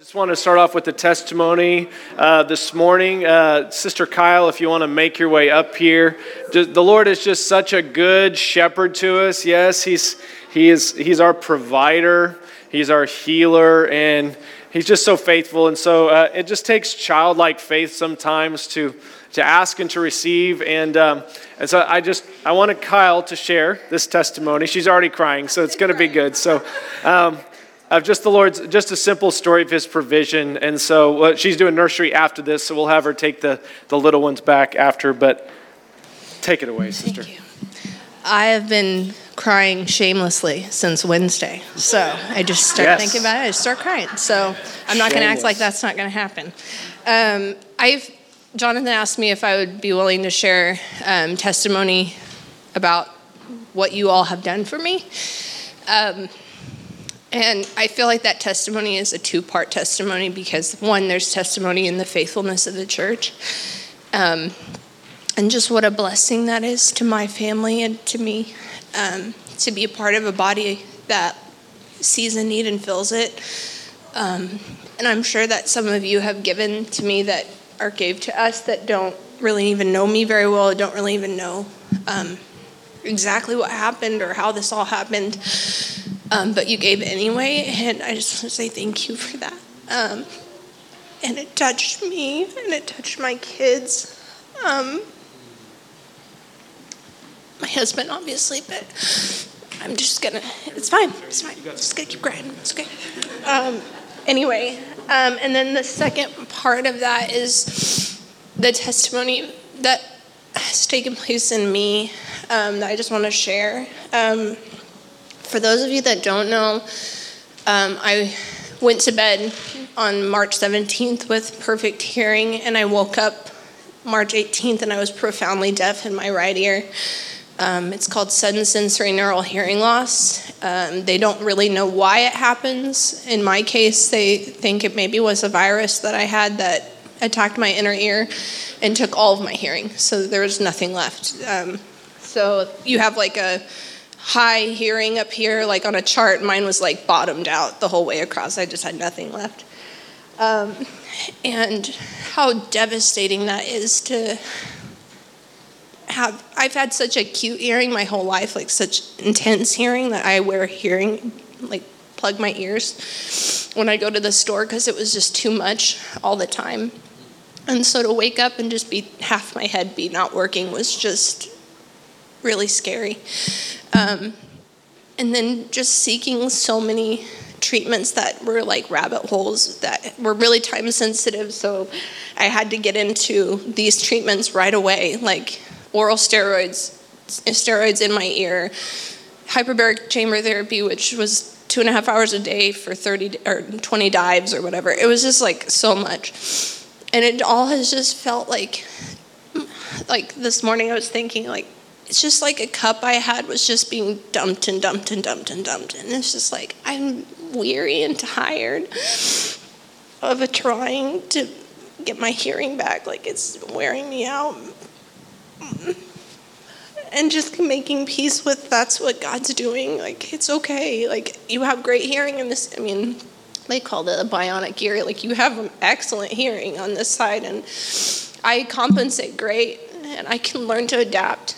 Just want to start off with the testimony this morning. Sister Kyle, if you want to make your way up here. The Lord is just such a good shepherd to us. Yes, He's our provider. He's our healer, and He's just so faithful. And so it just takes childlike faith sometimes to ask and to receive. And so I wanted Kyle to share this testimony. She's already crying, so it's going to be good. So. Of just the Lord's, just a simple story of His provision. And so she's doing nursery after this, so we'll have her take the little ones back after, but take it away, sister. Thank you. I have been crying shamelessly since Wednesday. So I just start thinking about it, I just start crying. So I'm not going to act like that's not going to happen. Jonathan asked me if I would be willing to share testimony about what you all have done for me. And I feel like that testimony is a two-part testimony because, one, there's testimony in the faithfulness of the church, and just what a blessing that is to my family and to me, to be a part of a body that sees a need and fills it. And I'm sure that some of you have given to me that or gave to us that don't really even know me very well, don't really even know exactly what happened or how this all happened. But you gave anyway, and I just want to say thank you for that. And it touched me, and it touched my kids. My husband, obviously, but I'm just going to, it's fine. Just going to keep crying. It's okay. Anyway, and then the second part of that is the testimony that has taken place in me that I just want to share. For those of you that don't know, I went to bed on March 17th with perfect hearing, and I woke up March 18th, and I was profoundly deaf in my right ear. It's called sudden sensory neural hearing loss. They don't really know why it happens. In my case, they think it maybe was a virus that I had that attacked my inner ear and took all of my hearing, so there was nothing left. So you have like a high hearing up here, like on a chart. Mine was like bottomed out the whole way across. I just had nothing left. And how devastating that is to have. I've had such acute hearing my whole life, like such intense hearing that I wear hearing, like plug my ears when I go to the store because it was just too much all the time. And so to wake up and just be half my head be not working was just really scary. And then just seeking so many treatments that were like rabbit holes that were really time sensitive. So I had to get into these treatments right away, like oral steroids in my ear, hyperbaric chamber therapy, which was 2.5 hours a day for 30 or 20 dives or whatever. It was just like so much. And it all has just felt like this morning I was thinking like, it's just like a cup I had was just being dumped and dumped and dumped and dumped. And it's just like, I'm weary and tired of trying to get my hearing back. Like, it's wearing me out. And just making peace with that's what God's doing. Like, it's okay. Like, you have great hearing in this. I mean, they call it a bionic ear. Like, you have excellent hearing on this side. And I compensate great. And I can learn to adapt.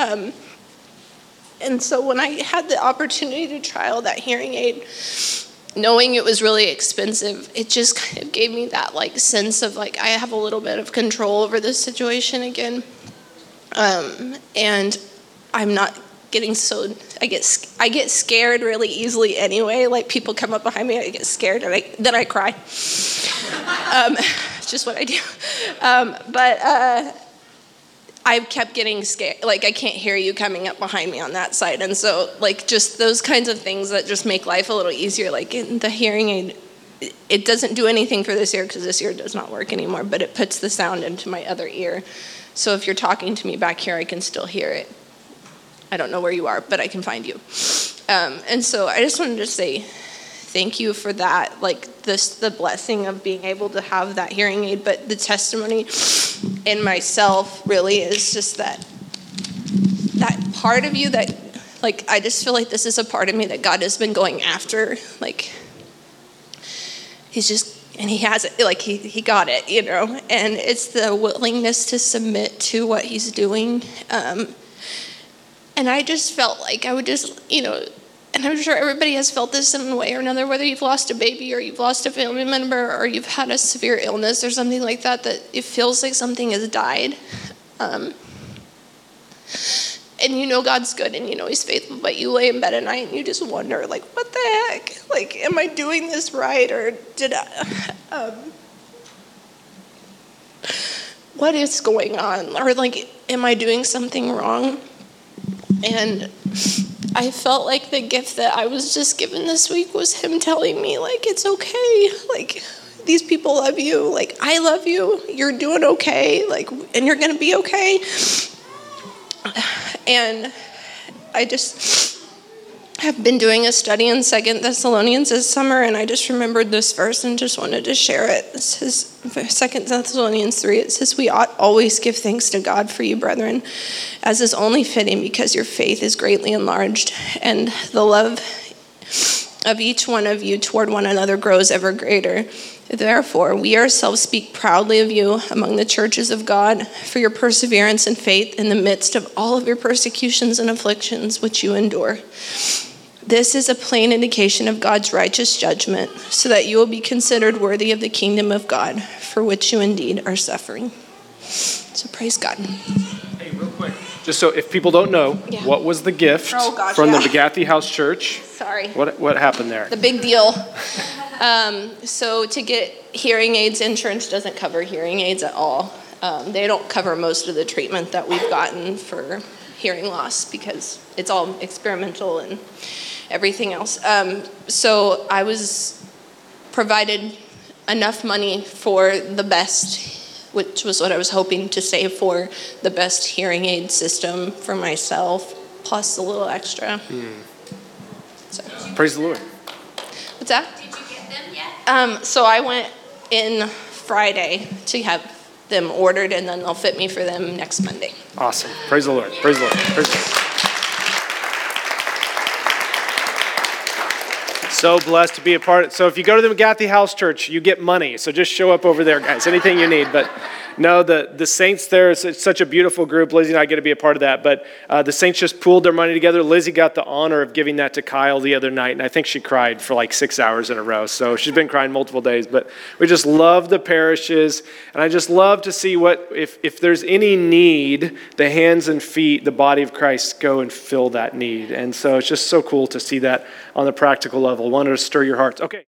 And so when I had the opportunity to trial that hearing aid, knowing it was really expensive, it just kind of gave me that like sense of like I have a little bit of control over this situation again. And I'm not getting so, I get scared really easily anyway. Like people come up behind me, I get scared, and then I cry. It's just what I do. But I kept getting scared. Like, I can't hear you coming up behind me on that side. And so, like, just those kinds of things that just make life a little easier. Like, in the hearing aid, it doesn't do anything for this ear because this ear does not work anymore, but it puts the sound into my other ear. So if you're talking to me back here, I can still hear it. I don't know where you are, but I can find you. And so I just wanted to say thank you for that, like the blessing of being able to have that hearing aid. But the testimony in myself really is just that part of you that, like, I just feel like this is a part of me that God has been going after. Like, he's just And he has it, like he got it, and it's the willingness to submit to what he's doing. And I just felt like I would just, and I'm sure everybody has felt this in one way or another, whether you've lost a baby or you've lost a family member or you've had a severe illness or something like that, that it feels like something has died. And God's good and he's faithful, but you lay in bed at night and you just wonder, like, what the heck? Like, am I doing this right? Or did I, what is going on? Or like, am I doing something wrong? And I felt like the gift that I was just given this week was him telling me, like, it's okay. Like, these people love you. Like, I love you. You're doing okay. Like, and you're going to be okay. And I just have been doing a study in 2 Thessalonians this summer, and I just remembered this verse and just wanted to share it. It says, 2 Thessalonians 3, it says, we ought always give thanks to God for you, brethren, as is only fitting, because your faith is greatly enlarged, and the love of each one of you toward one another grows ever greater. Therefore, we ourselves speak proudly of you among the churches of God for your perseverance and faith in the midst of all of your persecutions and afflictions which you endure. This is a plain indication of God's righteous judgment, so that you will be considered worthy of the kingdom of God, for which you indeed are suffering. So praise God. Hey, real quick, just so if people don't know, what was the gift from the Bagathi House Church? Sorry. What happened there? The big deal. So to get hearing aids, insurance doesn't cover hearing aids at all. They don't cover most of the treatment that we've gotten for hearing loss because it's all experimental and everything else. So I was provided enough money for the best, which was what I was hoping to save for, the best hearing aid system for myself, plus a little extra. So. Praise the Lord. What's that? Did you get them yet? So I went in Friday to have them ordered, and then they'll fit me for them next Monday. Awesome. Praise the Lord. Praise the Lord. Praise the Lord. So blessed to be a part of it. So if you go to the Bagathi House Church, you get money. So just show up over there, guys. Anything you need. But no, the saints there, it's such a beautiful group. Lizzie and I get to be a part of that. But the saints just pooled their money together. Lizzie got the honor of giving that to Kyle the other night. And I think she cried for like 6 hours in a row. So she's been crying multiple days. But we just love the parishes. And I just love to see what, if there's any need, the hands and feet, the body of Christ go and fill that need. And so it's just so cool to see that on the practical level. I wanted to stir your hearts. Okay.